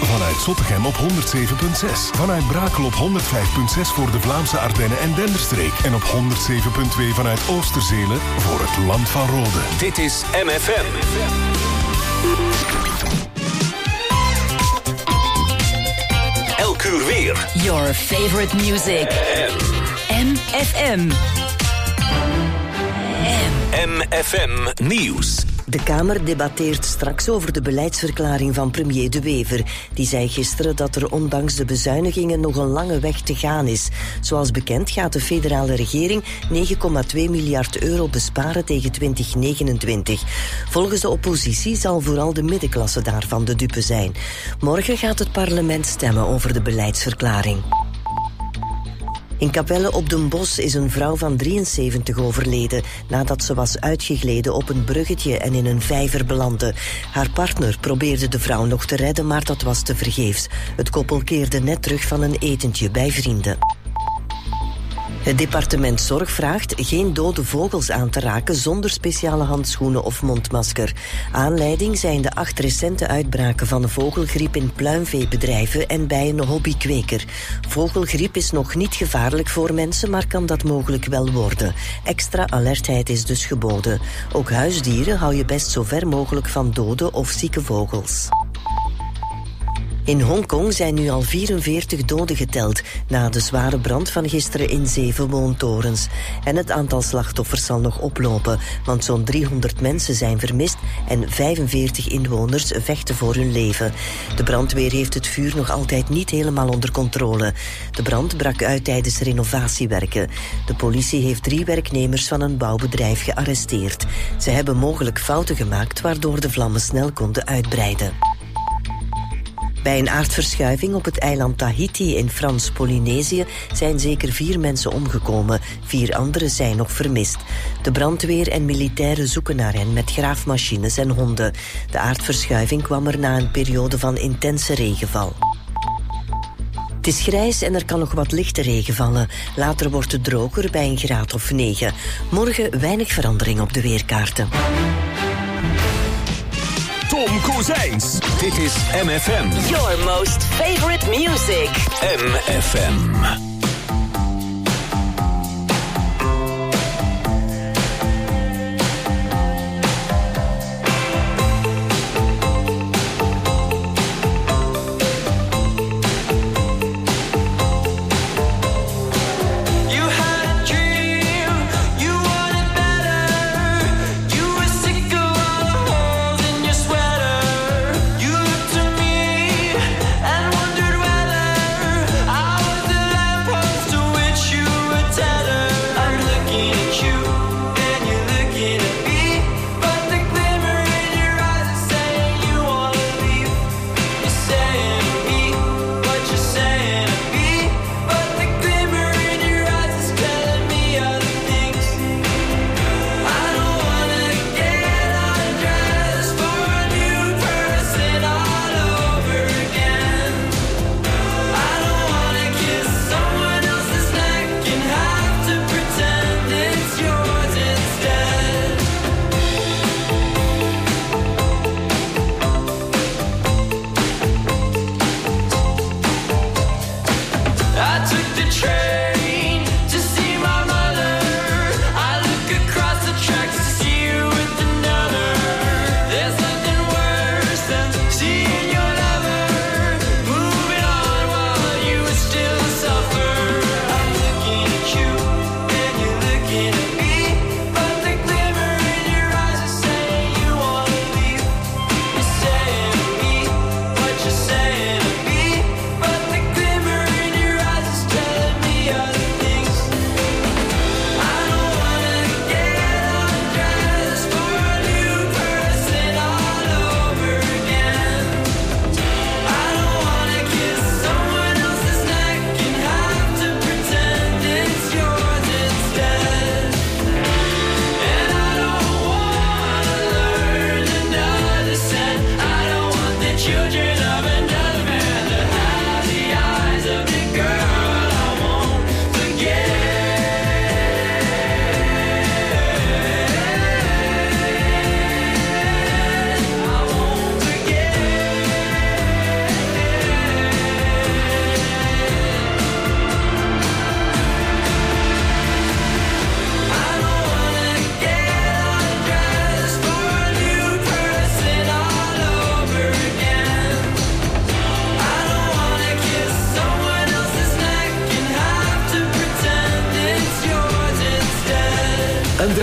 Vanuit Zottegem op 107.6. Vanuit Brakel op 105.6 voor de Vlaamse Ardennen en Denderstreek. En op 107.2 vanuit Oosterzelen voor het Land van Rode. Dit is MFM. Elk uur weer. Your favorite music. MFM. MFM Nieuws. De Kamer debatteert straks over de beleidsverklaring van premier De Wever. Die zei gisteren dat er ondanks de bezuinigingen nog een lange weg te gaan is. Zoals bekend gaat de federale regering 9,2 miljard euro besparen tegen 2029. Volgens de oppositie zal vooral de middenklasse daarvan de dupe zijn. Morgen gaat het parlement stemmen over de beleidsverklaring. In Capelle op den Bosch is een vrouw van 73 overleden nadat ze was uitgegleden op een bruggetje en in een vijver belandde. Haar partner probeerde de vrouw nog te redden, maar dat was tevergeefs. Het koppel keerde net terug van een etentje bij vrienden. Het departement Zorg vraagt geen dode vogels aan te raken zonder speciale handschoenen of mondmasker. Aanleiding zijn de 8 recente uitbraken van de vogelgriep in pluimveebedrijven en bij een hobbykweker. Vogelgriep is nog niet gevaarlijk voor mensen, maar kan dat mogelijk wel worden. Extra alertheid is dus geboden. Ook huisdieren hou je best zo ver mogelijk van dode of zieke vogels. In Hongkong zijn nu al 44 doden geteld na de zware brand van gisteren in 7 woontorens. En het aantal slachtoffers zal nog oplopen, want zo'n 300 mensen zijn vermist en 45 inwoners vechten voor hun leven. De brandweer heeft het vuur nog altijd niet helemaal onder controle. De brand brak uit tijdens renovatiewerken. De politie heeft 3 werknemers van een bouwbedrijf gearresteerd. Ze hebben mogelijk fouten gemaakt waardoor de vlammen snel konden uitbreiden. Bij een aardverschuiving op het eiland Tahiti in Frans-Polynesië zijn zeker 4 mensen omgekomen. 4 anderen zijn nog vermist. De brandweer en militairen zoeken naar hen met graafmachines en honden. De aardverschuiving kwam er na een periode van intense regenval. Het is grijs en er kan nog wat lichte regen vallen. Later wordt het droger bij een graad of 9. Morgen weinig verandering op de weerkaarten. Tom Kozijns. Dit is MFM. Your most favorite music. MFM.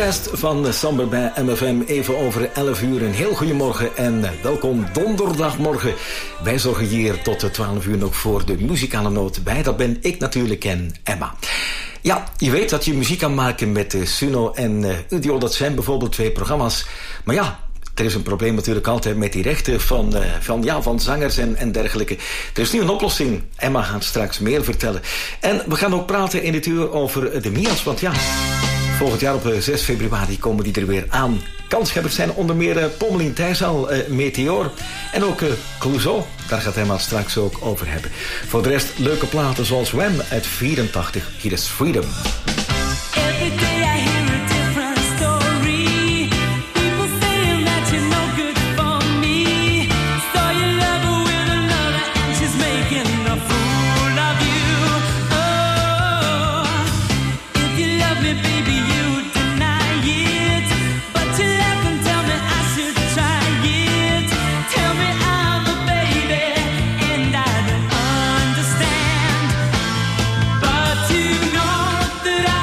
rest van Samber bij MFM, even over 11 uur. Een heel goedemorgen en welkom donderdagmorgen. Wij zorgen hier tot 12 uur nog voor de muzikale noot bij. Dat ben ik natuurlijk en Emma. Ja, je weet dat je muziek kan maken met Suno en Udio. Dat zijn bijvoorbeeld 2 programma's. Maar ja, er is een probleem natuurlijk altijd met die rechten van zangers en dergelijke. Er is nu een oplossing. Emma gaat straks meer vertellen. En we gaan ook praten in dit uur over de Mia's. Want ja, volgend jaar op 6 februari komen die er weer aan. Kansscheppers zijn onder meer Pommelien Thijsal, Meteor en ook Clouseau. Daar gaat Emma straks ook over hebben. Voor de rest leuke platen zoals Wham uit 84. Hier is Freedom. Every day I hear a different story. People saying that you're no good for me. Saw you love her with another and she's making a fool of you. Oh, if you love me, baby, you deny it. But you laugh and tell me I should try it. Tell me I'm a baby and I don't understand. But you know that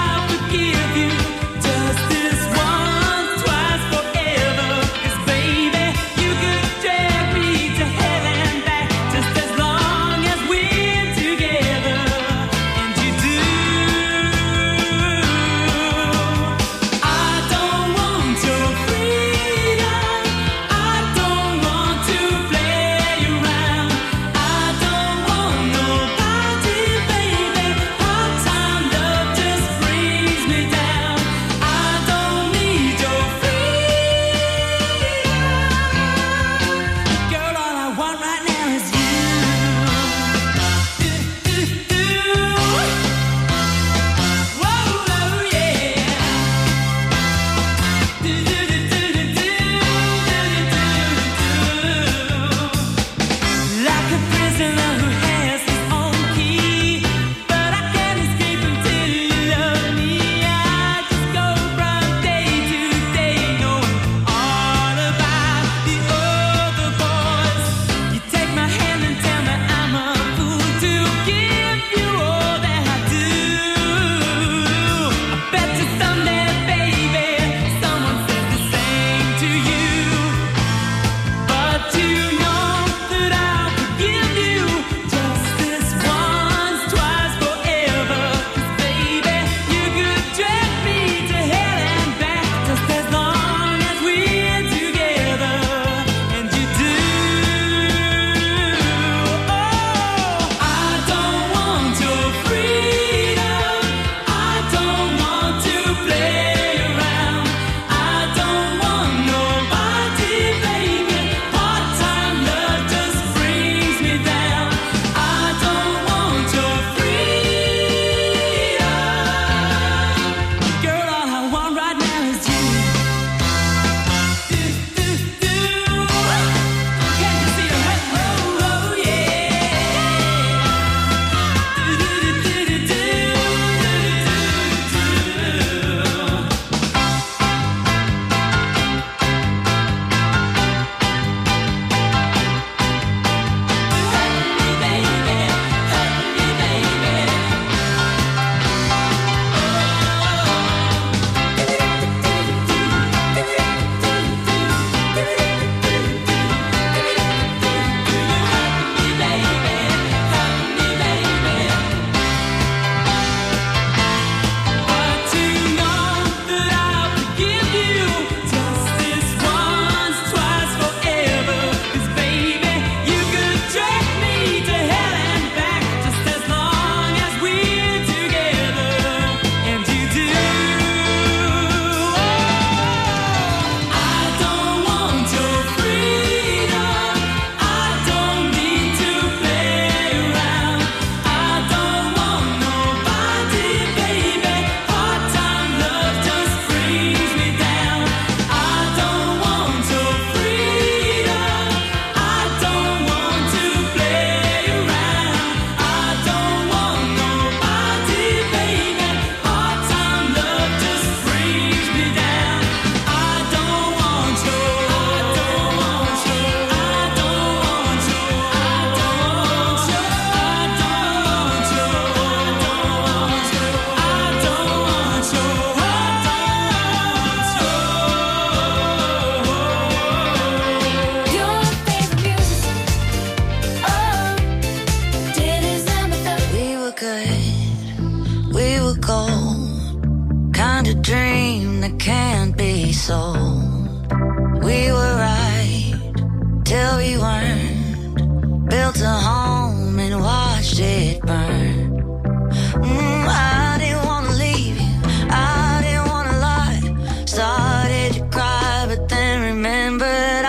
sold. We were right till we weren't. Built a home and watched it burn. I didn't wanna leave you, I didn't wanna lie. Started to cry, but then remembered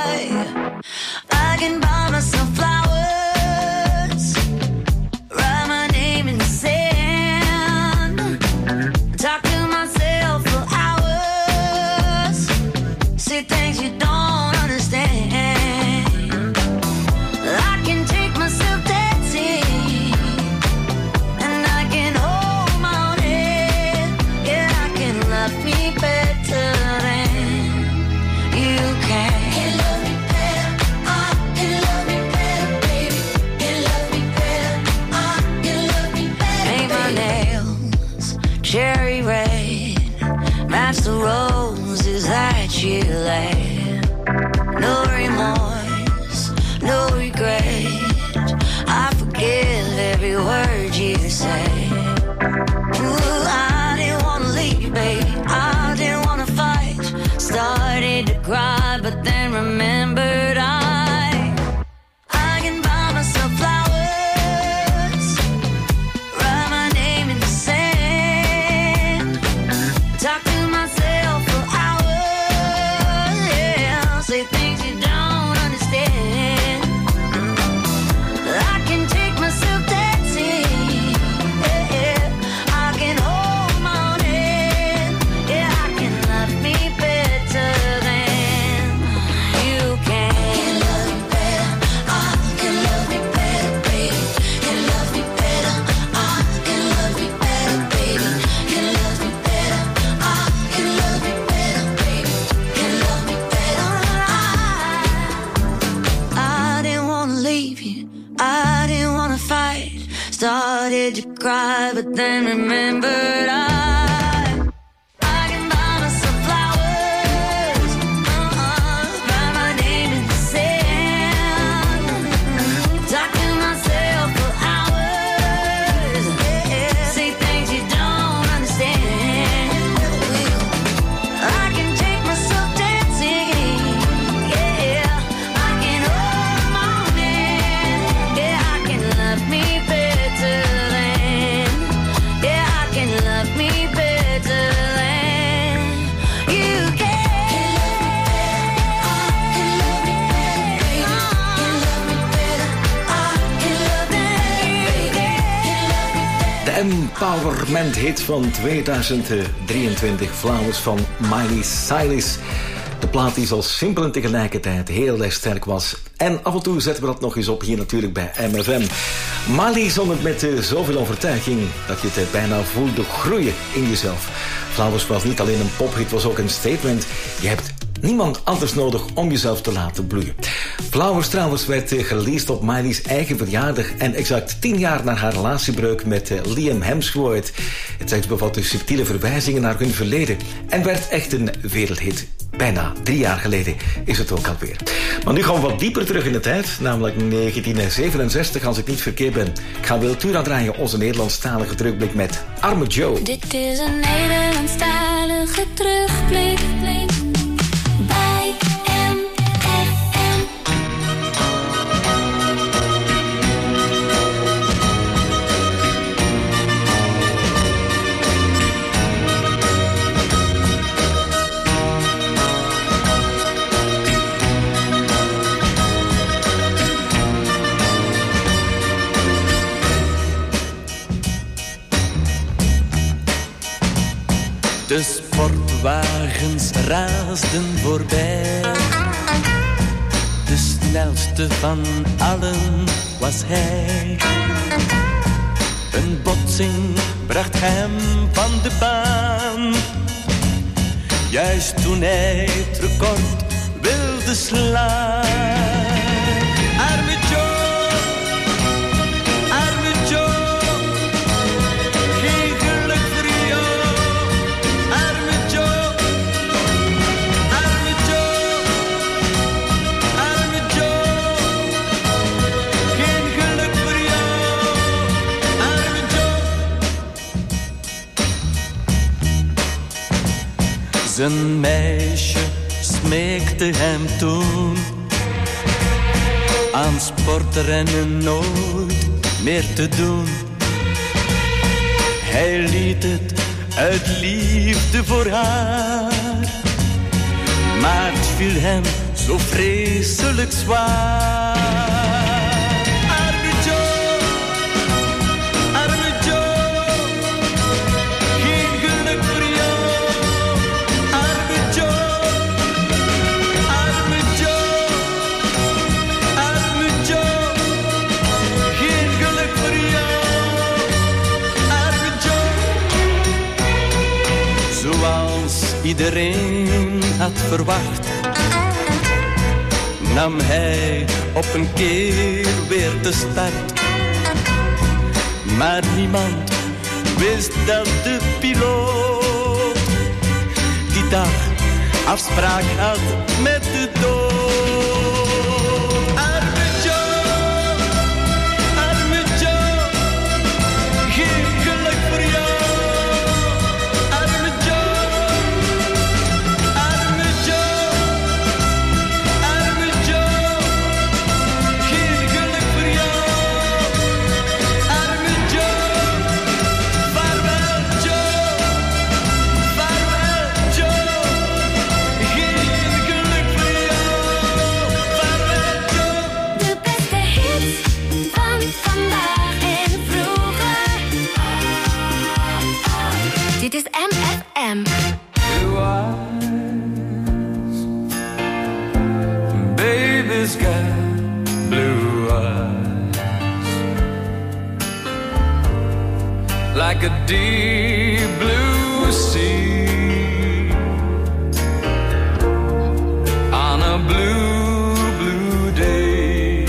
I can buy myself flowers, write my name in the sand, talk to myself for hours, say things you don't understand. I can take myself dancing, and I can hold my own head. Yeah, I can love me better than you can. Cherry red, match the roses that you laid. No remorse, no regret. I forgive every word you say. Ooh, I didn't wanna leave, baby, I didn't wanna fight. Started to cry, but then remembered I can buy myself flowers, write my name in the sand, talk to myself for hours, yeah, say things you don't understand. I can take myself dancing, yeah, I can hold my own head, yeah, I can love me better than you can. Can love me better, I can love me better, baby. Can love me better, I can love me better, baby. Can love me better, I can love me better, baby. Can love me better, I didn't wanna leave you, I didn't wanna fight. Started to cry, but then remembered I can buy myself flowers, write my name in the sand, talk to myself for hours, yeah, say things you don't understand. I can take myself dancing, yeah, I can hold my own hand, yeah, I can love me better than, yeah, I can love me better than you can. Can love me better, can love me better, I can love me better. De Empowerment hit van 2023, Flowers van Miley Cyrus. De plaat die zo simpel en tegelijkertijd heel erg sterk was. En af en toe zetten we dat nog eens op hier natuurlijk bij MFM. Miley zong het met zoveel overtuiging dat je het bijna voelde groeien in jezelf. Flowers was niet alleen een pophit, was ook een statement. Je hebt niemand anders nodig om jezelf te laten bloeien. Flowers trouwens werd gereleased op Miley's eigen verjaardag en exact 10 jaar na haar relatiebreuk met Liam Hemsworth. Het tekst bevatte subtiele verwijzingen naar hun verleden en werd echt een wereldhit. Bijna 3 jaar geleden is het ook alweer. Maar nu gaan we wat dieper terug in de tijd, namelijk 1967 als ik niet verkeerd ben. Ik ga Wiltura draaien, onze Nederlandstalige terugblik met Arme Joe. Dit is een Nederlandstalige terugblik bij MFM. De sportwagens raasden voorbij. De snelste van allen was hij. Een botsing bracht hem van de baan. Juist toen hij het record wilde slaan. Arme Joe, arme Joe. Geen geluk voor jou. Arme Joe, arme Joe. Arme Joe. Geen geluk voor jou. Arme Joe. Zijn meisje smeekte hem toen aan sportrennen nooit meer te doen. Hij liet het uit liefde voor haar, maar het viel hem zo vreselijk zwaar. Arme Joe, geen geluk voor jou. Arme Joe, geen geluk voor jou. Arme Joe. Zoals iedereen had verwacht, nam hij op een keer weer de start. Maar niemand wist dat de piloot die dag afspraak had met de dood. Arme Joe, geen geluk voor jou. Arme Joe, geen geluk voor jou. Arme Joe, vaarwel Joe, geen geluk voor jou. Vaarwel Joe. De beste hits van vandaag en vroeger. Dit is MFM. Blue eyes, baby's got blue eyes, like a deep blue sea, on a blue, blue day.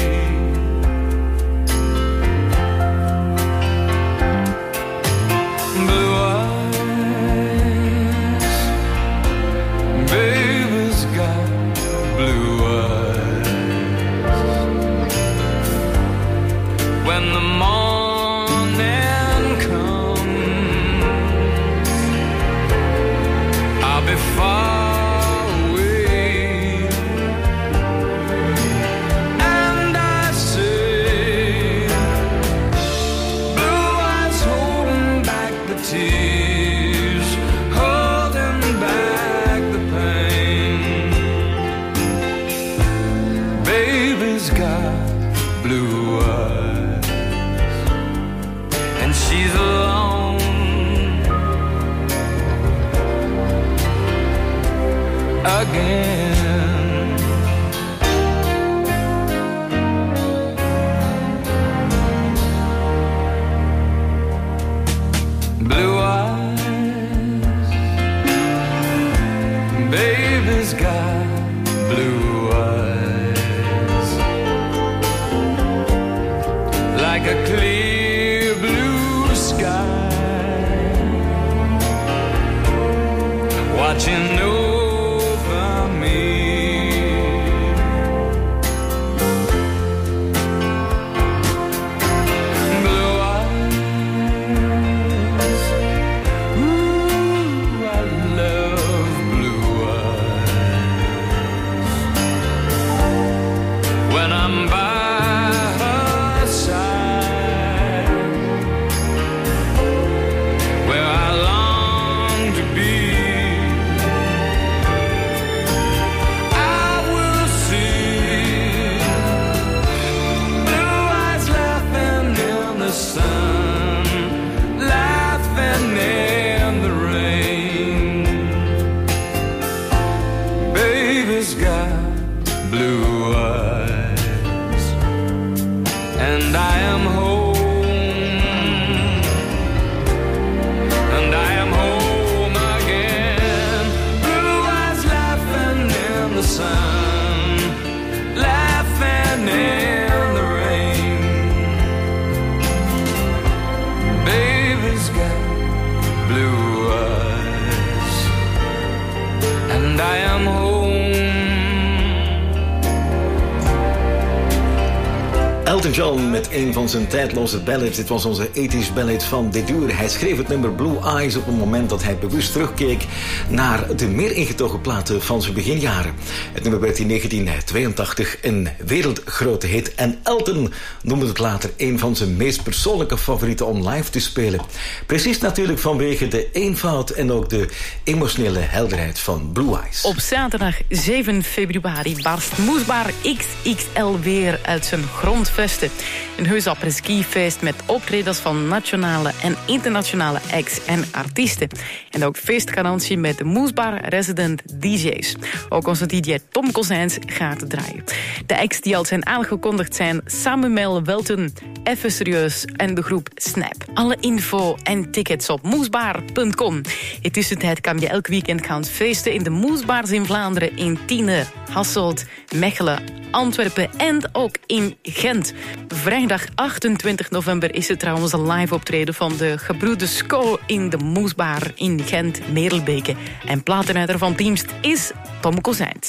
Blue eyes, baby's got blue eyes. When the morning comes, I'll be far away, and I say, blue eyes holding back the tears, holding back the pain. Baby's got blue eyes, and she's alone. Again, blue eyes, baby's got blue eyes, like a clear blue sky, watching over me. Blue eyes, ooh, I love blue eyes. When I'm by her side, where I long to be, I will see blue eyes laughing in the sun, laughing in the rain. Baby's got blue eyes, and I am home, and I am home again. Blue eyes laughing in the sun, laughing in the rain. Baby's got blue eyes, and I am home. Elton John met een van zijn tijdloze ballads. Dit was onze 80s ballad van dit uur. Hij schreef het nummer Blue Eyes op een moment dat hij bewust terugkeek naar de meer ingetogen platen van zijn beginjaren. Het nummer werd in 1982 een wereldgrote hit. En Elton noemde het later een van zijn meest persoonlijke favorieten om live te spelen. Precies natuurlijk vanwege de eenvoud en ook de emotionele helderheid van Blue Eyes. Op zaterdag 7 februari barst Moesbar XXL weer uit zijn grondvesten. Een heus après-ski-feest met optredens van nationale en internationale acts en artiesten. En ook feestgarantie met de Moesbar resident DJ's. Ook onze DJ Tom Kozijns gaat draaien. De acts die al zijn aangekondigd zijn Samuel Welten, Even Serieus en de groep Snap. Alle info en tickets op moesbar.com. In tussentijd kan je elk weekend gaan feesten in de Moesbars in Vlaanderen, in Tiene, Hasselt, Mechelen, Antwerpen en ook in Gent. Vrijdag 28 november is het trouwens een live optreden van de gebroeders Sko in de Moesbar in Gent, Merelbeke. En platenruiter van dienst is Tom Kozijns.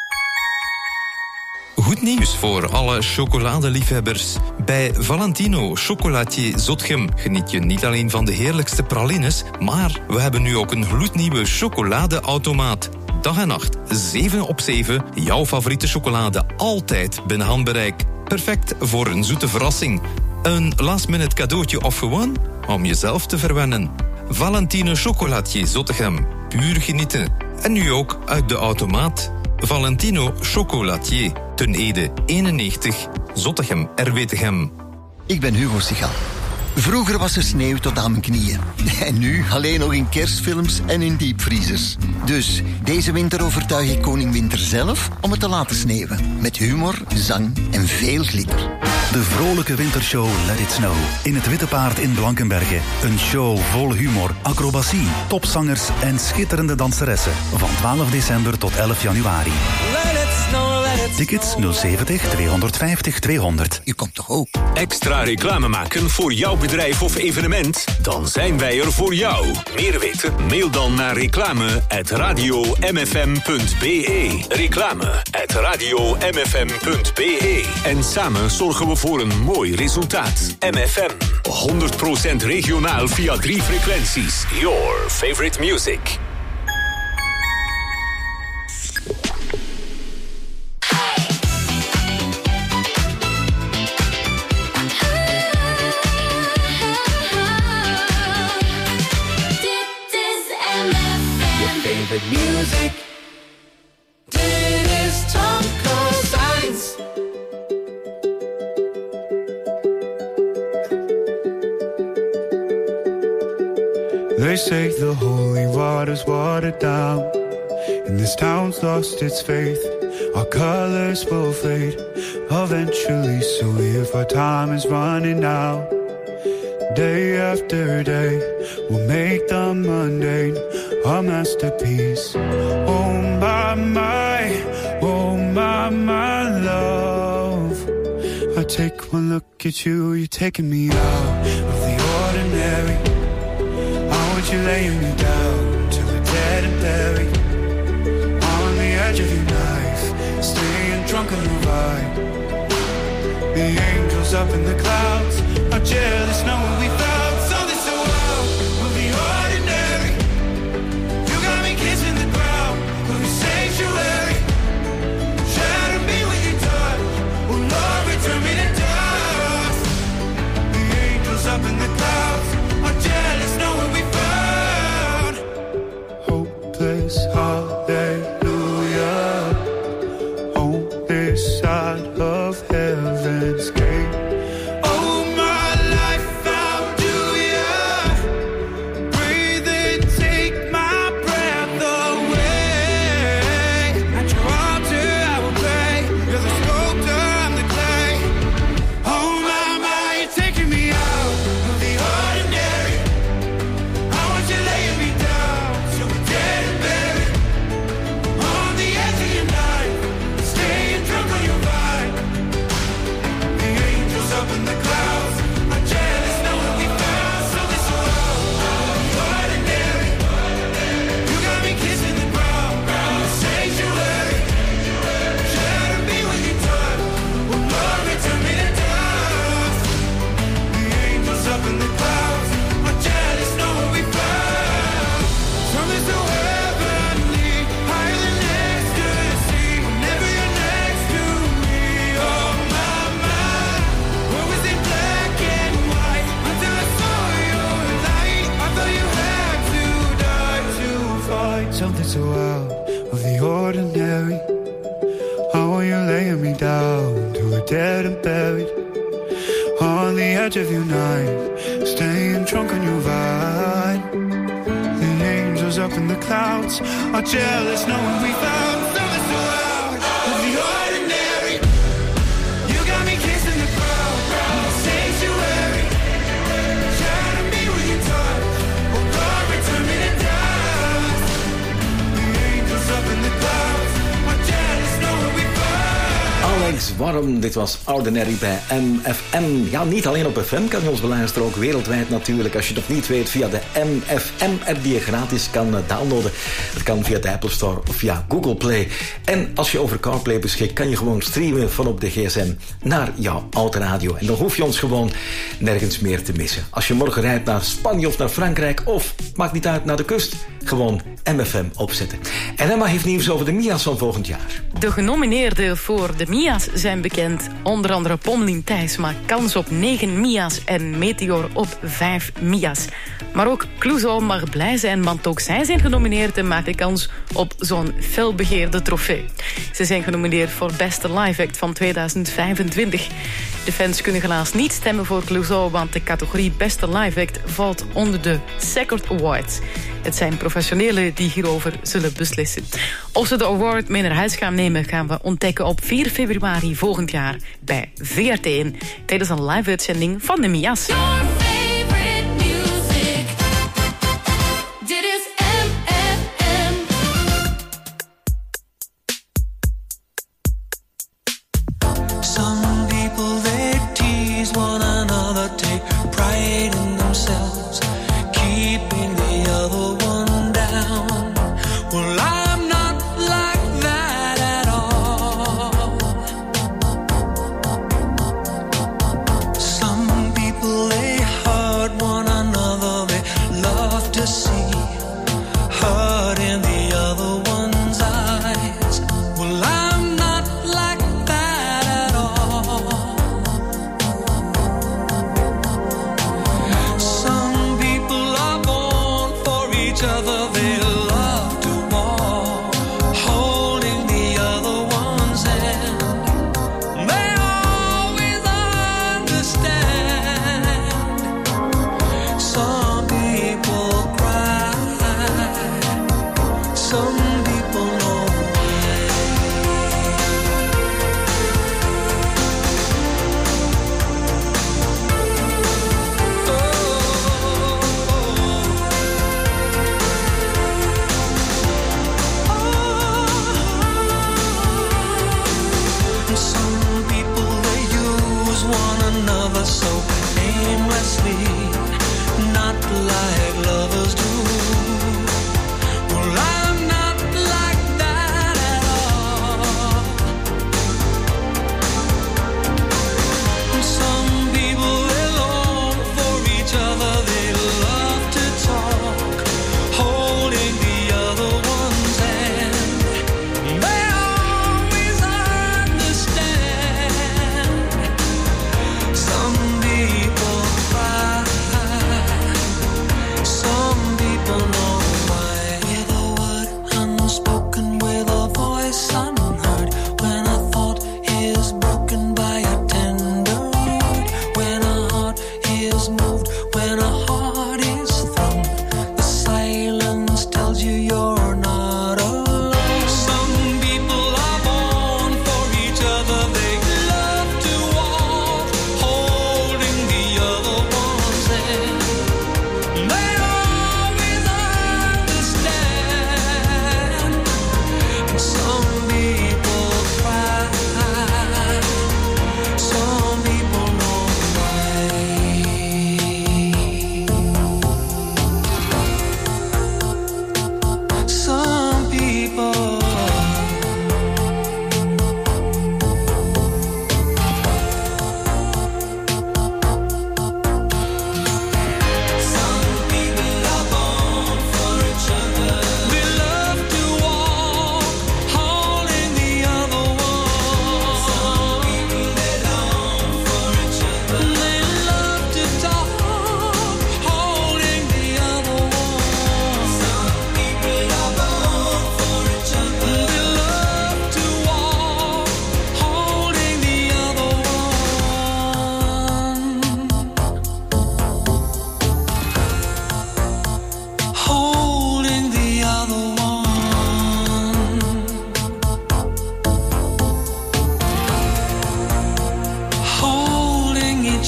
Goed nieuws voor alle chocoladeliefhebbers. Bij Valentino Chocolatier Zotgem geniet je niet alleen van de heerlijkste pralines, maar we hebben nu ook een gloednieuwe chocoladeautomaat. Dag en nacht, 7 op 7, jouw favoriete chocolade altijd binnen handbereik. Perfect voor een zoete verrassing. Een last-minute cadeautje of gewoon om jezelf te verwennen. Valentino Chocolatier Zottegem, puur genieten. En nu ook uit de automaat. Valentino Chocolatier, Ten Ede 91, Zottegem, Erwetegem. Ik ben Hugo Sigal. Vroeger was er sneeuw tot aan mijn knieën. En nu alleen nog in kerstfilms en in diepvriezers. Dus deze winter overtuig ik koning Winter zelf om het te laten sneeuwen. Met humor, zang en veel glitter. De vrolijke wintershow Let It Snow. In het Witte Paard in Blankenberge. Een show vol humor, acrobatie, topzangers en schitterende danseressen. Van 12 december tot 11 januari. Let it snow, let it Tickets 070 250 200. U komt toch ook? Extra reclame maken voor jouw bedrijf of evenement? Dan zijn wij er voor jou. Meer weten? Mail dan naar reclame@radiomfm.be. Reclame@radiomfm.be. En samen zorgen we voor een mooi resultaat. MFM. 100% regionaal via 3 frequenties. Your favorite music. favorite music. Dit is Tom Kozijns. They say the holy water's watered down, and this town's lost its faith. Our colors will fade eventually, so if our time is running out, day after day, we'll make the mundane a masterpiece. Oh my love. I take one look at you, you're taking me out of the ordinary. I want you laying me down till we're dead and buried, on the edge of your knife, staying drunk on the ride. The angels up in the clouds are jealous knowing we found something so wild. We'll be ordinary. You got me kissing the ground. We'll be sanctuary. Shatter me with your touch. Oh Lord, return me to dust. The angels up in the clouds are jealous knowing we found hopeless hallelujah on this side of heaven's gate. Oh my life found you. so out of the ordinary. How are you laying me down to a dead and buried? On the edge of your knife, staying drunk on your vine. The angels up in the clouds are jealous knowing we found something so out of the ordinary. You got me kissing the crowd, sanctuary. Shadow me with your touch, oh God, return me to dust. The angels up in the clouds are jealous knowing we found. Alex Warm, dit was Ordinary bij MFM. Ja, niet alleen op FM kan je ons beluisteren, ook wereldwijd natuurlijk. Als je het nog niet weet, via de MFM-app die je gratis kan downloaden. Dat kan via de Apple Store of via Google Play. En als je over CarPlay beschikt, kan je gewoon streamen van op de gsm naar jouw autoradio. En dan hoef je ons gewoon nergens meer te missen. Als je morgen rijdt naar Spanje of naar Frankrijk, of, maakt niet uit, naar de kust, gewoon MFM opzetten. En Emma heeft nieuws over de Mia's van volgend jaar. De genomineerden voor de Mia's zijn bekend. Onder andere Pommelien Thijs maakt kans op 9 Mia's en Meteor op 5 Mia's. Maar ook Clouseau mag blij zijn, want ook zij zijn genomineerd en maken kans op zo'n felbegeerde trofee. Ze zijn genomineerd voor Beste Live Act van 2025. De fans kunnen helaas niet stemmen voor Clouseau, want de categorie Beste Live Act valt onder de Second Awards. Het zijn professionelen die hierover zullen beslissen. Of ze de award mee naar huis gaan nemen, gaan we ontdekken op 4 februari volgend jaar bij VRT1 tijdens een live-uitzending van de Mia's. Some people they tease one another, take pride in themselves, keeping the other one down. Well, I'm not like that at all. Some people they hurt one another, they love to see hurt in the other one's eyes. Well, I'm not like that at all. Some people are born for each other, they love to walk, holding the other one's hand. They always understand. Some people cry, some people know why. Some people they use one another so aimlessly, not like lovers do. Well, I'm not like that at all. Some people they long for each other, they love to talk, holding the other one's hand. They always understand. Some people cry, some people know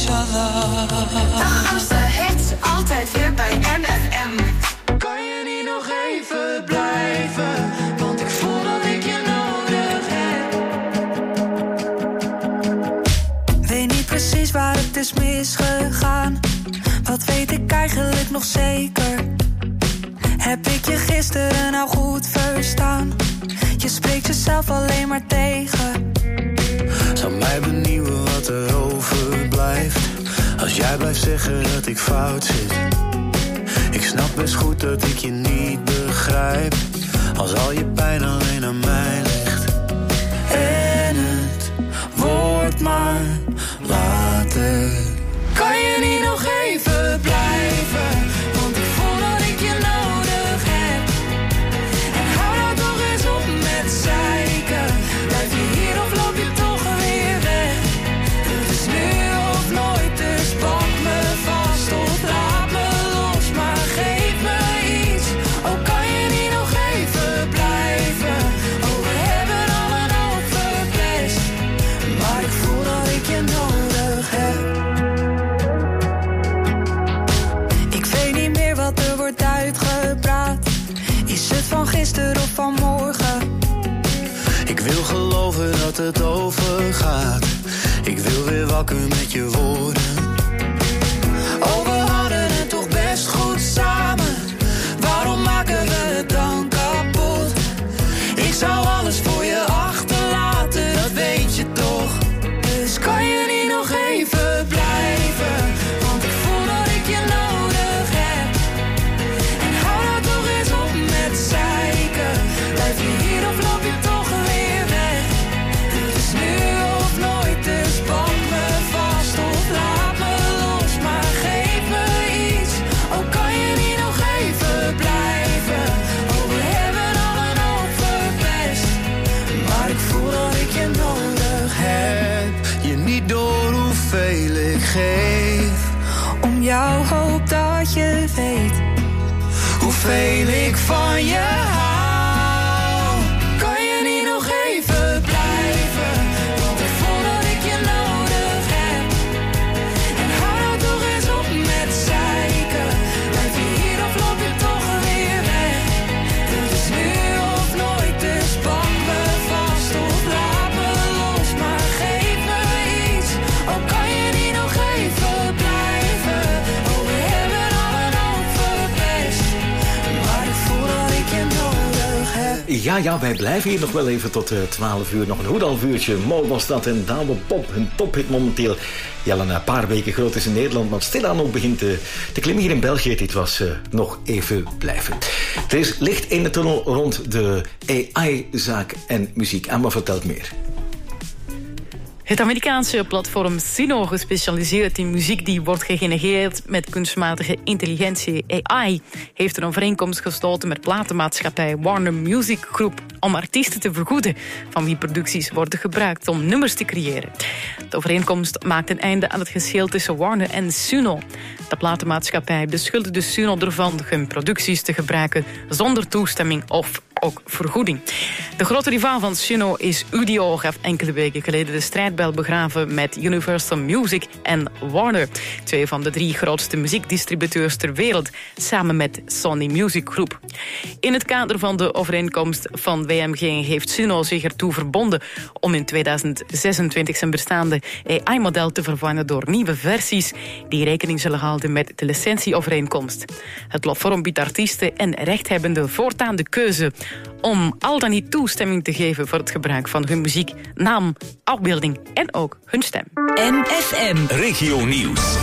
each other. De grootste hits, altijd weer bij MFM. Kan je niet nog even blijven? Want ik voel dat ik je nodig heb. Weet niet precies waar het is misgegaan. Wat weet ik eigenlijk nog zeker? Heb ik je gisteren nou goed verstaan? Je spreekt jezelf alleen maar tegen. Zou mij benieuwen wat er overblijft als jij blijft zeggen dat ik fout zit. Ik snap best goed dat ik je niet begrijp als al je pijn alleen aan mij ligt. En het wordt maar later. Kan je niet nog even blijven? Want ik voel dat ik je nodig heb. En hou nou toch eens op met zeiken. Blijf je hier of loop je toch weer weg? Het is nu of nooit, dus pak me vast of laat me los. Maar geef me iets, oh kan je niet nog even blijven? Oh we hebben al een hoop verpest, maar ik voel dat ik je nodig heb. Wordt uitgepraat. Is het van gisteren of van morgen? Ik wil geloven dat het overgaat. Ik wil weer wakker met je woorden. Oh, we hadden het toch best goed samen. Waarom maken we het dan kapot? Ik zou alles voor je achterlaten, dat weet je toch. Dus kan je niet nog even blijven? Want ik voel dat ik je nodig heb. Blijf je hier of loop je toch weer weg? Het is nu of nooit, dus pak me vast of laat me los. Maar geef me iets, oh kan je niet nog even blijven? Oh we hebben al een hoop verpest, maar ik voel dat ik je nodig heb. Je niet door hoeveel ik geef. Om jou hoop dat je weet hoeveel ik van je hou. Kan je niet nog even blijven? Want ik voel dat ik je nodig heb. En hou nou toch eens op met zeiken. Blijf je hier of loop je toch weer weg? Het is nu of nooit, dus pak me vast of laat me los. Maar geef me iets, oh kan je niet nog even blijven? Oh we hebben al een hoop verpest, maar ik voel dat ik je nodig heb. Ja, wij blijven hier nog wel even tot 12 uur. Nog een goed half uurtje. Mo was dat en Douwe Bob, hun tophit momenteel. Ja, al een paar weken groot is in Nederland, maar stilaan ook begint te klimmen hier in België. Dit was nog even blijven. Er is licht in de tunnel rond de AI-zaak en muziek. Emma vertelt meer. Het Amerikaanse platform Sino, gespecialiseerd in muziek die wordt gegenereerd met kunstmatige intelligentie AI, heeft een overeenkomst gesloten met platenmaatschappij Warner Music Group om artiesten te vergoeden van wie producties worden gebruikt om nummers te creëren. De overeenkomst maakt een einde aan het geschil tussen Warner en Suno. De platenmaatschappij beschuldigde Suno ervan hun producties te gebruiken zonder toestemming of ook vergoeding. De grote rivaal van Suno is Udio, gaf enkele weken geleden de strijdbel begraven met Universal Music en Warner, 2 van de 3 grootste muziekdistributeurs ter wereld, samen met Sony Music Group. In het kader van de overeenkomst van WMG heeft Suno zich ertoe verbonden om in 2026 zijn bestaande AI-model te vervangen door nieuwe versies die rekening zullen houden met de licentieovereenkomst. Het platform biedt artiesten en rechthebbenden voortaan de keuze om al dan niet toestemming te geven voor het gebruik van hun muziek, naam, afbeelding en ook hun stem. MFM Regio Nieuws.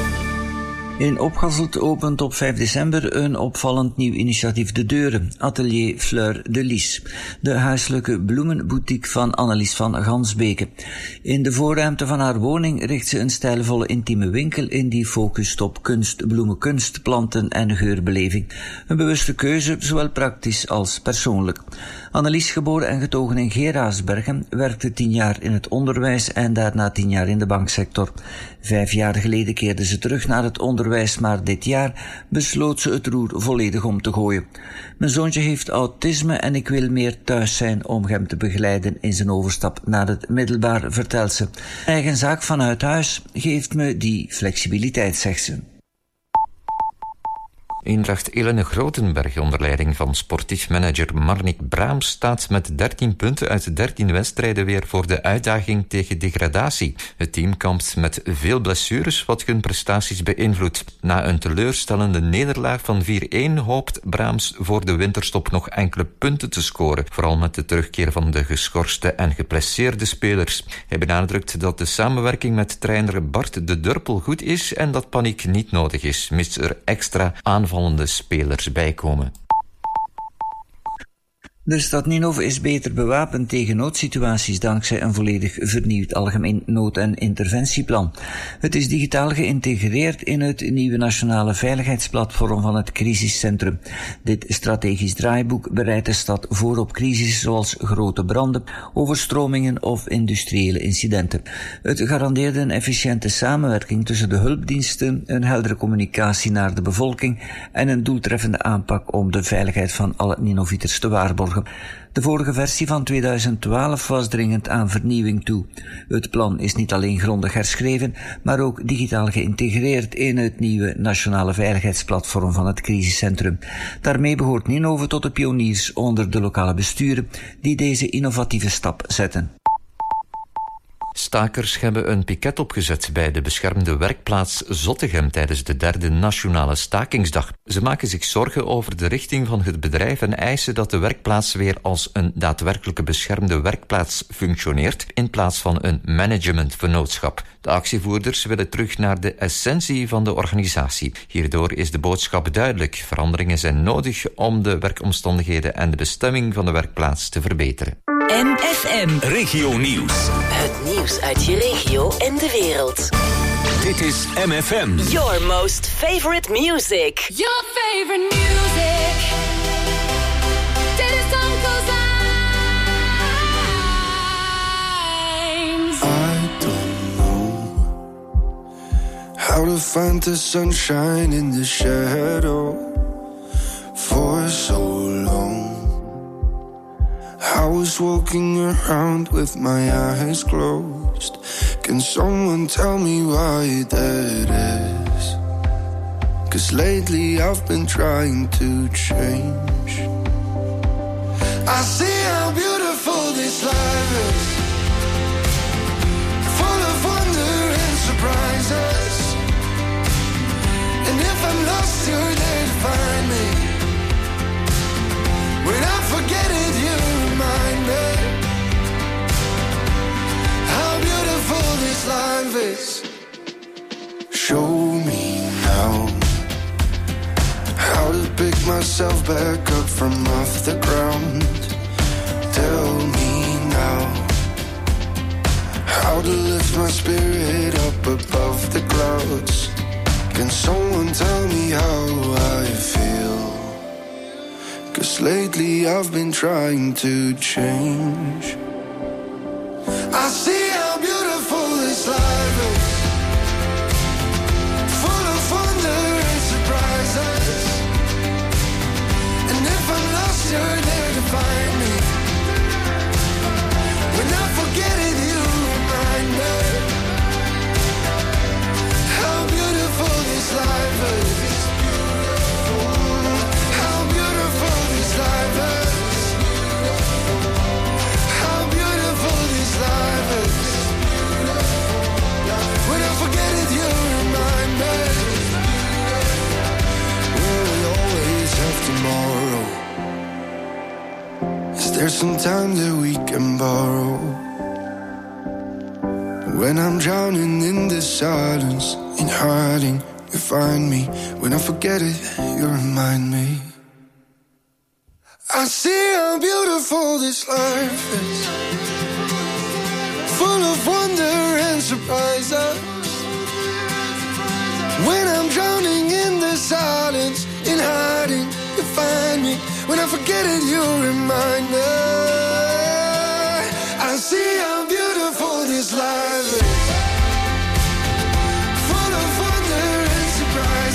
In Opgazelt opent op 5 december een opvallend nieuw initiatief de deuren, Atelier Fleur de Lys, de huiselijke bloemenboutique van Annelies van Gansbeke. In de voorruimte van haar woning richt ze een stijlvolle intieme winkel in die focust op kunst, bloemenkunst, planten en geurbeleving. Een bewuste keuze, zowel praktisch als persoonlijk. Annelies, geboren en getogen in Geraardsbergen, werkte 10 jaar in het onderwijs en daarna 10 jaar in de banksector. 5 jaar geleden keerde ze terug naar het onderwijs onderwijs, maar dit jaar besloot ze het roer volledig om te gooien. Mijn zoontje heeft autisme en ik wil meer thuis zijn om hem te begeleiden in zijn overstap naar het middelbaar, vertelt ze. Eigen zaak vanuit huis geeft me die flexibiliteit, zegt ze. Eendracht Elene Grotenberg onder leiding van sportief manager Marnik Braams staat met 13 punten uit 13 wedstrijden weer voor de uitdaging tegen degradatie. Het team kampt met veel blessures wat hun prestaties beïnvloedt. Na een teleurstellende nederlaag van 4-1 hoopt Braams voor de winterstop nog enkele punten te scoren, vooral met de terugkeer van de geschorste en geblesseerde spelers. Hij benadrukt dat de samenwerking met trainer Bart de Durpel goed is en dat paniek niet nodig is, mits er extra aanvallende spelers bijkomen. De stad Ninove is beter bewapend tegen noodsituaties dankzij een volledig vernieuwd algemeen nood- en interventieplan. Het is digitaal geïntegreerd in het nieuwe nationale veiligheidsplatform van het crisiscentrum. Dit strategisch draaiboek bereidt de stad voor op crisissen zoals grote branden, overstromingen of industriële incidenten. Het garandeert een efficiënte samenwerking tussen de hulpdiensten, een heldere communicatie naar de bevolking en een doeltreffende aanpak om de veiligheid van alle Ninoviters te waarborgen. De vorige versie van 2012 was dringend aan vernieuwing toe. Het plan is niet alleen grondig herschreven, maar ook digitaal geïntegreerd in het nieuwe nationale veiligheidsplatform van het crisiscentrum. Daarmee behoort Ninove tot de pioniers onder de lokale besturen die deze innovatieve stap zetten. Stakers hebben een piket opgezet bij de beschermde werkplaats Zottegem tijdens de 3e nationale stakingsdag. Ze maken zich zorgen over de richting van het bedrijf en eisen dat de werkplaats weer als een daadwerkelijke beschermde werkplaats functioneert in plaats van een managementvernootschap. De actievoerders willen terug naar de essentie van de organisatie. Hierdoor is de boodschap duidelijk. Veranderingen zijn nodig om de werkomstandigheden en de bestemming van de werkplaats te verbeteren. MFM. Regio Nieuws. Het nieuws uit je regio en de wereld. Dit is MFM. Your most favorite music. Your favorite music. Dit is Uncle Zijns. I don't know how to find the sunshine in the shadow for so long. I was walking around with my eyes closed. Can someone tell me why that is? 'Cause lately I've been trying to change. I see how beautiful this life is, full of wonder and surprises. And if I'm lost, you're there to find me. When I forget it, you remind me how beautiful this life is. Show me now how to pick myself back up from off the ground. Tell me now how to lift my spirit up above the clouds. Can someone tell me how I feel? 'Cause lately I've been trying to change. I see how beautiful this life is, full of wonder and surprises. And if I'm lost, you're there to find me. When I forget it, you remind me how beautiful this life is. When I forget it, you remind me. Will we always have tomorrow? Is there some time that we can borrow? When I'm drowning in the silence, in hiding, you find me. When I forget it, you remind me. I see how beautiful this life is, full of wonder and surprises. When I'm drowning in the silence, in hiding, you find me. When I forget it, you remind me. I see how beautiful this life is, full of wonder and surprises.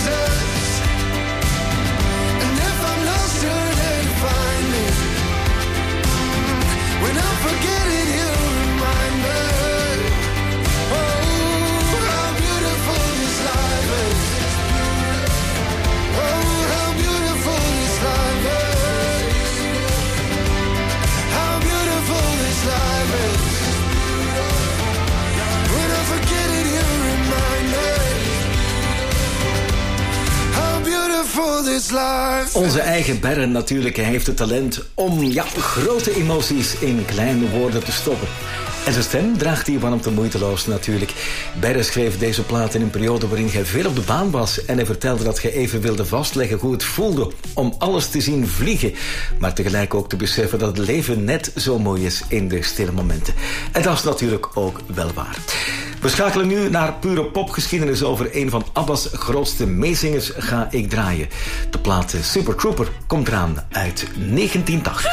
this life. Onze eigen Berren natuurlijk, hij heeft het talent om grote emoties in kleine woorden te stoppen. En zijn stem draagt hij warmte moeiteloos natuurlijk. Berren schreef deze plaat in een periode waarin hij veel op de baan was. En hij vertelde dat hij even wilde vastleggen hoe het voelde om alles te zien vliegen. Maar tegelijk ook te beseffen dat het leven net zo mooi is in de stille momenten. En dat is natuurlijk ook wel waar. We schakelen nu naar pure popgeschiedenis. Over een van ABBA's grootste meezingers ga ik draaien. De plaat Super Trooper komt eraan uit 1980.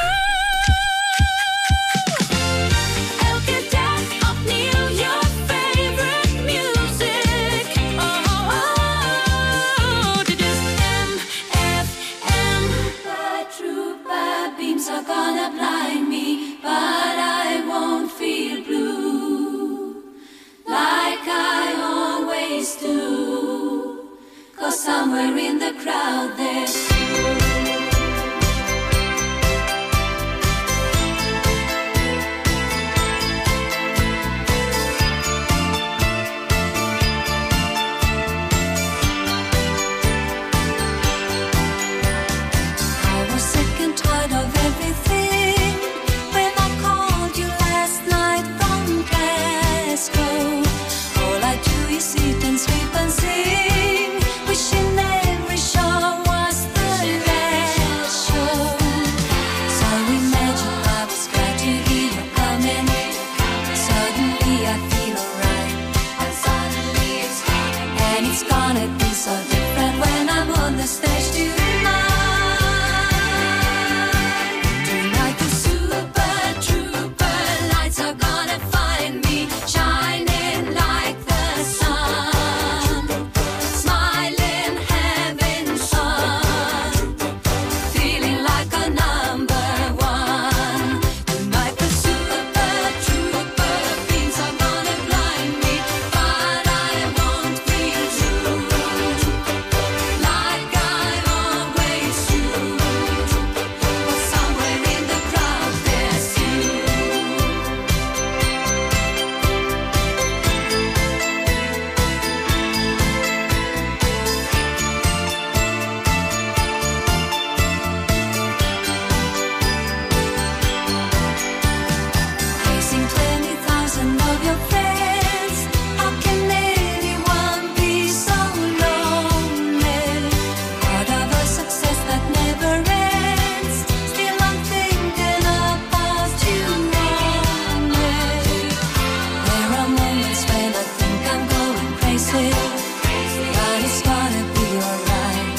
Somewhere in the crowd there's you. I was sick and tired of everything when I called you last night from Glasgow. All I do is sit and sleep and sing, wishing every show was the last show. So imagine I was glad to hear you coming. Suddenly I feel alright, and suddenly it's coming. And it's gonna be so different when I'm on the stage tonight. Tonight the Super Trooper lights are gonna find me shining like the sun, smiling, having fun, feeling like a number one. Tonight the Super Trooper beams are gonna blind me, but I won't feel true, like I always do. But somewhere in the crowd there's you. Facing 20,000 of your friends, how can anyone be so lonely? Part of a success that never ends. Still I'm thinking about you only. There are moments when I think I'm going crazy, but it's gonna be alright.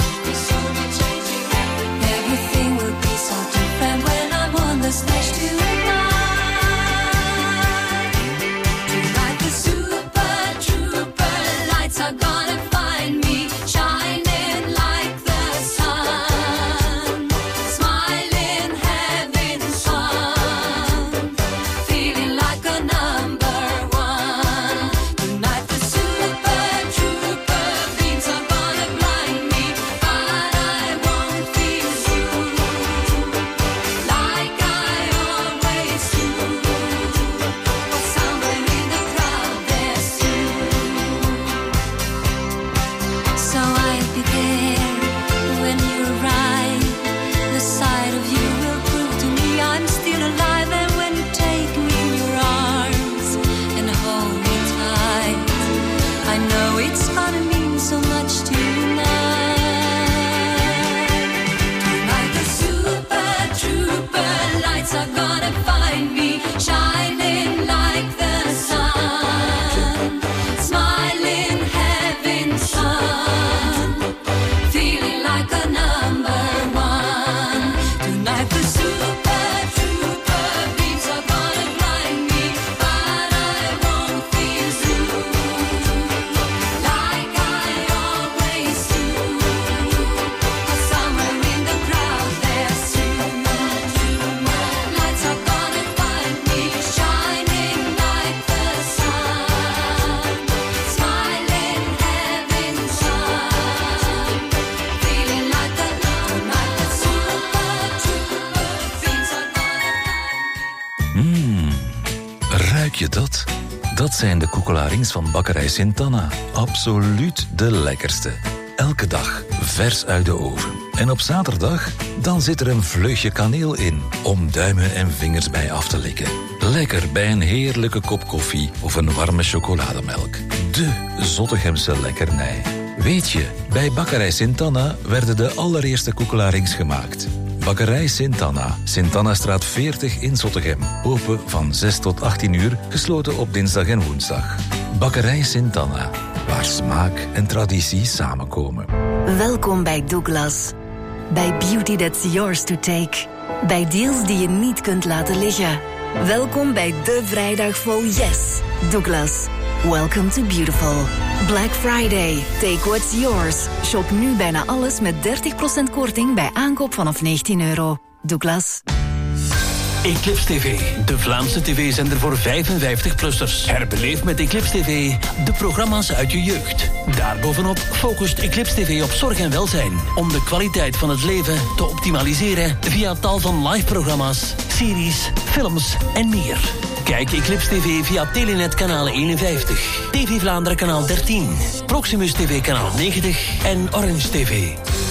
Everything will be so different when I'm on the stage tonight. Tonight the Super Trooper lights are gonna find me shining like the sun, smiling, having fun, feeling like a number one. Tonight the Super Trooper beams are gonna blind me, but I won't feel true, like I always do. But somewhere in the crowd there's you. So I'll be there when you arrive. The sight of you will prove to me I'm still alive. And when you take me in your arms and hold me tight, I know it's gonna mean so much tonight. Tonight the Super Trooper lights are gonna find me shining like the sun, smiling, having fun, feeling like a number one. Tonight the Super Trooper beams are gonna blind me, but I won't feel true, like I always do. But somewhere in the crowd there's you. Lights are gonna find me shining like the sun, smiling, having fun, feeling like a tonight the Super Trooper beams are gonna. Ruik je dat? Dat zijn de koekelarings van bakkerij Sint-Anna. Absoluut de lekkerste. Elke dag vers uit de oven. En op zaterdag, dan zit er een vleugje kaneel in om duimen en vingers bij af te likken. Lekker bij een heerlijke kop koffie of een warme chocolademelk. De Zottegemse lekkernij. Weet je, bij Bakkerij Sint-Anna werden de allereerste koekelaarings gemaakt. Bakkerij Sint-Anna, Sint-Annastraat 40 in Zottegem. Open van 6 tot 18 uur, gesloten op dinsdag en woensdag. Bakkerij Sint-Anna, waar smaak en traditie samenkomen. Welkom bij Douglas. Bij Beauty That's Yours to Take. Bij deals die je niet kunt laten liggen. Welkom bij de vrijdag vol Yes. Douglas. Welcome to Beautiful. Black Friday. Take what's yours. Shop nu bijna alles met 30% korting bij aankoop vanaf €19. Douglas. Eclipse TV, de Vlaamse tv-zender voor 55-plussers. Herbeleef met Eclipse TV de programma's uit je jeugd. Daarbovenop focust Eclipse TV op zorg en welzijn. Om de kwaliteit van het leven te optimaliseren via tal van live-programma's, series, films en meer. Kijk Eclipse TV via Telenet kanaal 51, TV Vlaanderen kanaal 13, Proximus TV kanaal 90 en Orange TV.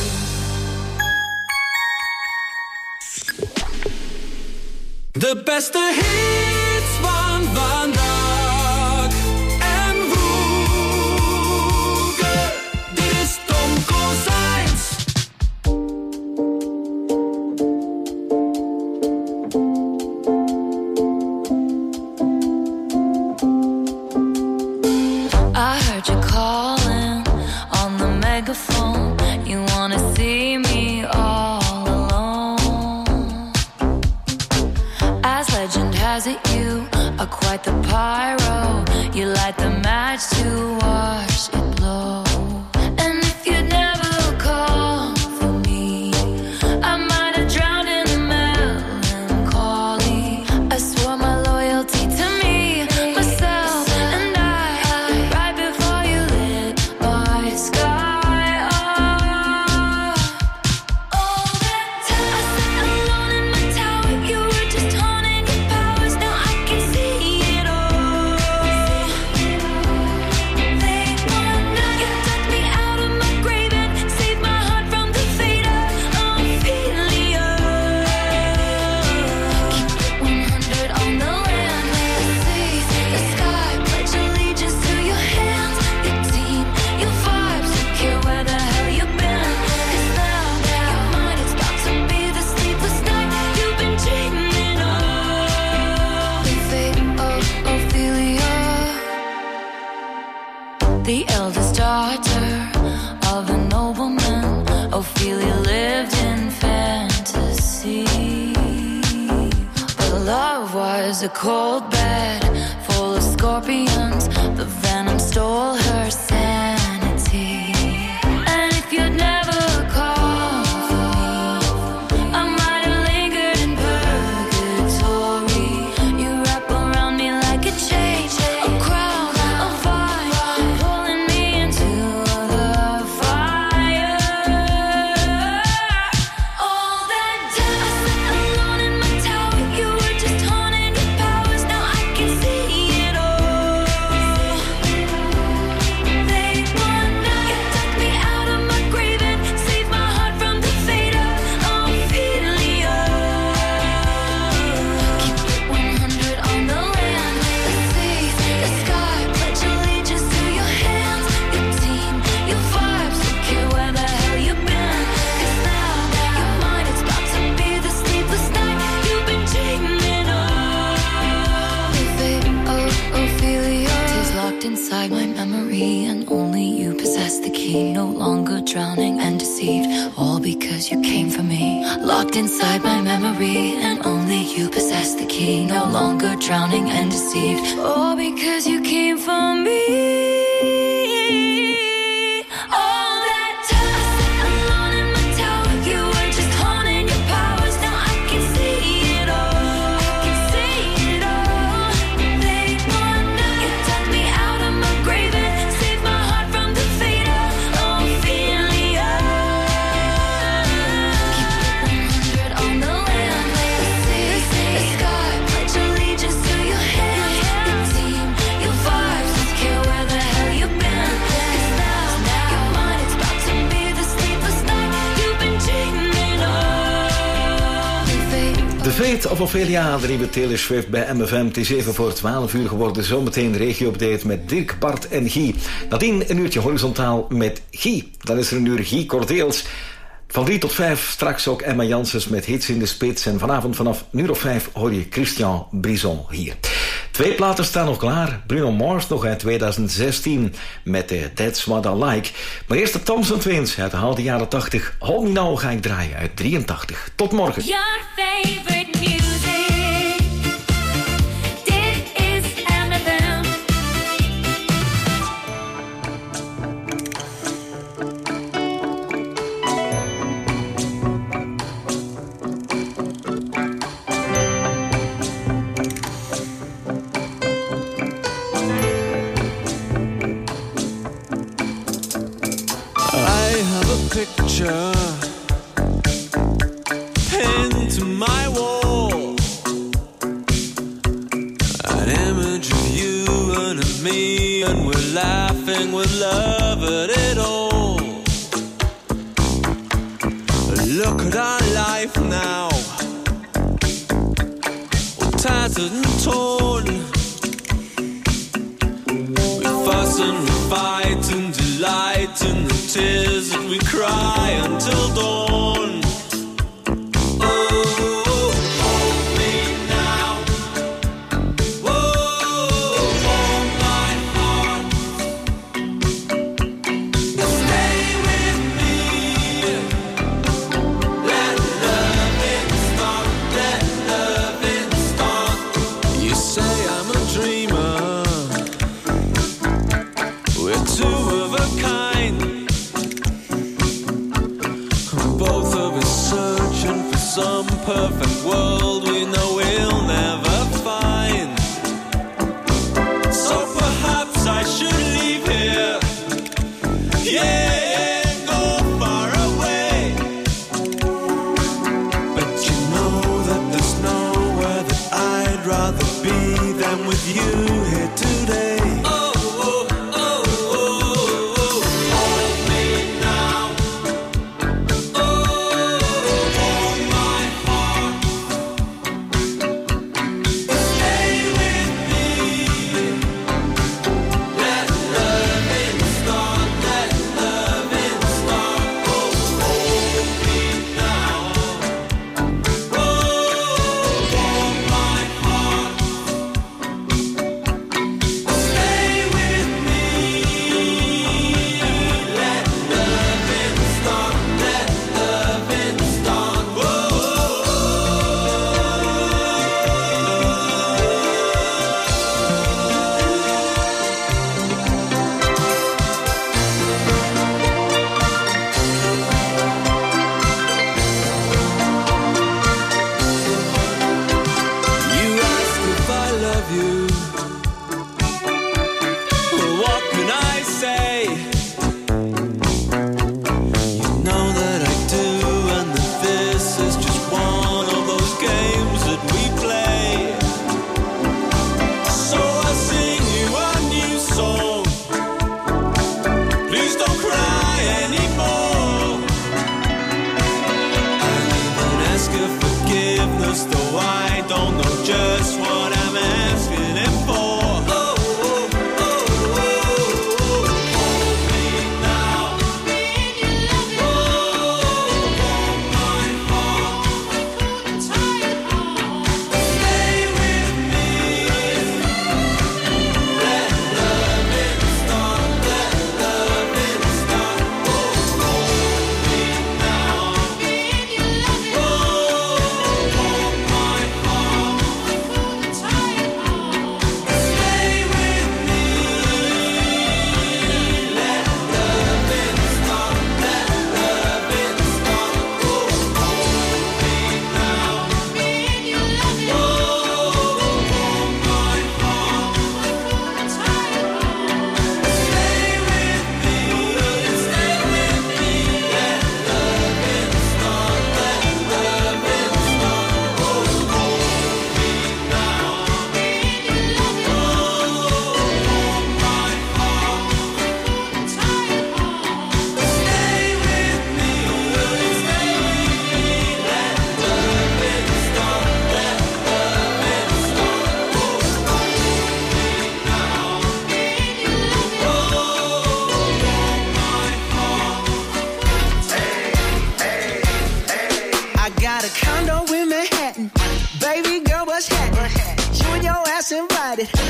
De beste hits van vandaag en vroeger. Dit is Tom Kozijns. I heard you calling on the megaphone. You wanna see me all alone. As legend has it, you are quite the pyro. You light the match to watch it blow. And if you'd never call for me, I might have drowned in the melancholy. I swore my loyalty to me, myself, and I. Right before you lit my sky up. All that time I sat alone in my tower, you were just haunting your powers. Now I can see it all. They want now you took me out of my grave and saved my heart from the fate of Ophelia. Keep it 100 on the land, the sea, the sky. Pledge allegiance to your hands, your team, your vibes. Don't care where the hell you've been. 'Cause now your mind is about to be the sleepless night you've been dreaming of. The fate of Ophelia. The eldest daughter of a nobleman, Ophelia lived in fantasy. But love was a cold bed full of scorpions. The venom stole her sanity. And if you'd never called for me, I might have lingered in purgatory. You wrap around me like a chain, a crown, a vine, pulling me into the fire. All that time I sat alone in my tower, you were just haunting your powers. Now I can see it all. They want now you took me out of my grave and saved my heart from the fate of Ophelia. Keep it 100 on the land, the sea, the sky. Pledge allegiance to your hands, your team, your vibes. Don't care where the hell you've been. 'Cause now your mind is about to be the sleepless night you've been dreaming of. The fate of Ophelia is locked inside my memory, and only you possess the key. No longer drowning and deceived, all because you came for me. Locked inside my memory, and only you possess the key. No longer drowning and deceived, all because you came for me. All that time I sat alone in my tower, you were just haunting your powers. Now I can see it all. I can see it all. They want now you took me out of my grave and saved my heart from the fate of Ophelia. Keep it 100 on the land, the sea, the sky. Pledge allegiance to your hands, your team, your vibes. Don't care where the Fate of Ophelia, de nieuwe Taylor Swift bij MFM. Het is even voor 12 uur geworden. Zometeen regio-update met Dirk, Bart en Guy. Nadien een uurtje horizontaal met Guy. Dan is er een uur Guy Cordeels. Van 3 tot 5 straks ook Emma Janssens met Hits in de Spits. En vanavond vanaf een uur of 5 hoor je Christian Brison hier. 2 platen staan nog klaar. Bruno Mars nog uit 2016 met That's What I Like. Maar eerst de Thompson Twins uit de halve jaren 80. Hold Me Now ga ik draaien uit 83. Tot morgen. Your favorite music. Dit is MFM. I have a picture pinned to my wall, an image of you and of me, and we're laughing with love at it all. Look at our life now, all tattered and torn. We fuss and we fight and delight in the tears that we cry until dawn. Oh, hold me now. Whoa, hold my heart. Stay with me. Let loving start. Let loving start. You say I'm a dreamer. We're two of a kind. Both of us searching for some perfect world we know we'll never find. So perhaps I should leave here. Yeah, go far away. But you know that there's nowhere that I'd rather be than with you here today.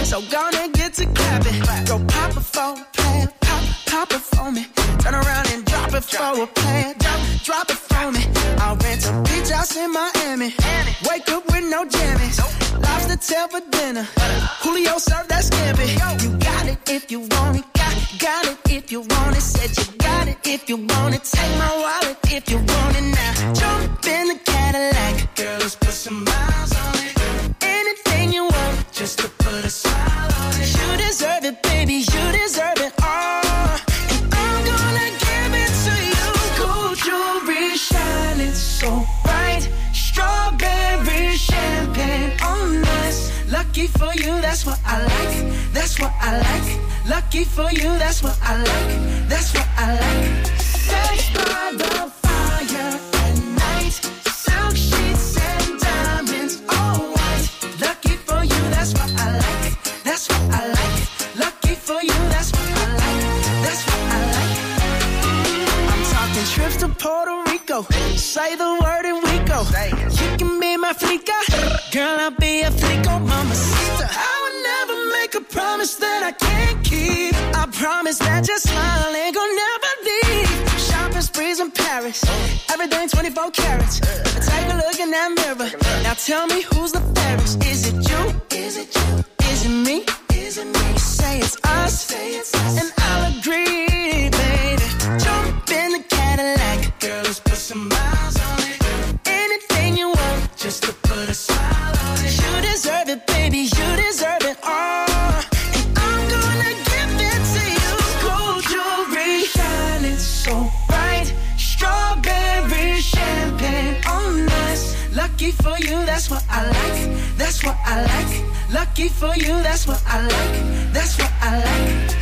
So gonna get to clapping. Go pop it for a plan, pop it for me. Turn around and drop it for a plan, drop it for me. I'll rent a beach house in Miami. Wake up with no jammies. Lobster tail for dinner. Julio served that scampi. You got it if you want it. Got it if you want it. Said you got it if you want it. Take my wallet if you want it now. Jump in the Cadillac. Girl, let's put some miles on it. Anything you want, just to put a smile on it. You deserve it, baby. You deserve it all. And I'm gonna give it to you. Gold jewelry shining so bright. Strawberry champagne on us. Lucky for you, that's what I like. That's what I like. Lucky for you, that's what I like. That's what I like. Sex by the fire at night. Silk sheets and diamonds, all white. Lucky for you, that's what I like. That's what I like. Lucky for you, that's what I like. That's what I like. I'm talking trips to Puerto Rico. Say the word and we go. You can be my flica. Girl, I'll be a flico, mamacita. I would never make a promise that I can't keep. I promise that your smile ain't gonna never leave. Shopping sprees in Paris. Everything 24 carats. Take a look in that mirror. Now tell me who's the fairest. Is it you? Is it you? Is it me? Is it me? Say it's us. And I'll agree, baby. Jump in the Cadillac. Girl, let's put some miles on it. Anything you want, just to put a smile on it. You deserve it, baby. You deserve it all. And I'm gonna give it to you. Gold jewelry shining so bright. Strawberry champagne on us. Lucky for you, that's what I like. That's what I like. Lucky for you, that's what I like. That's what I like.